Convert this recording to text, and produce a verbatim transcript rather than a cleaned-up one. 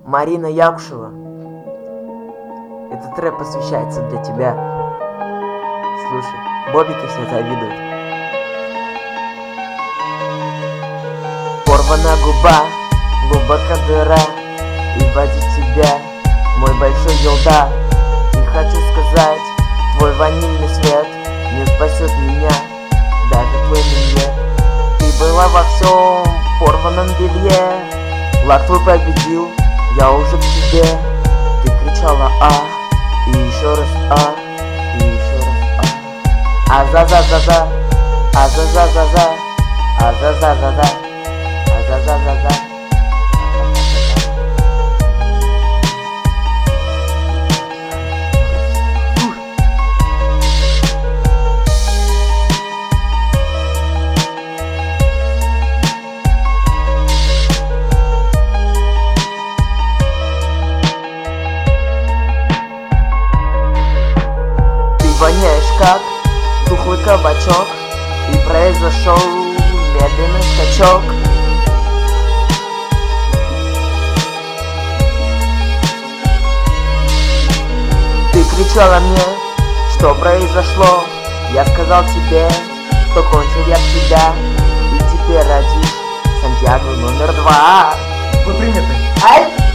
Марина Якушева. Этот рэп посвящается для тебя. Слушай, бобики все завидуют. Порвана губа, глубоко дыра, и водить тебя мой большой елда. И хочу сказать, твой ванильный свет не спасет меня, даже твой миньет. Ты была во всем порванном белье, лак твой победил, я уже к тебе. Ты кричала а, и еще раз а, и еще раз а. А-за-за-за-за, а-за-за-за-за, а-за-за-за-за, а-за-за-за-за. Воняешь как тухлый кабачок, и произошел медленный скачок. Ты кричала мне, что произошло. Я сказал тебе, что кончил я тебя, и теперь родишь Сантьяго номер два. Вы приняты. Ай!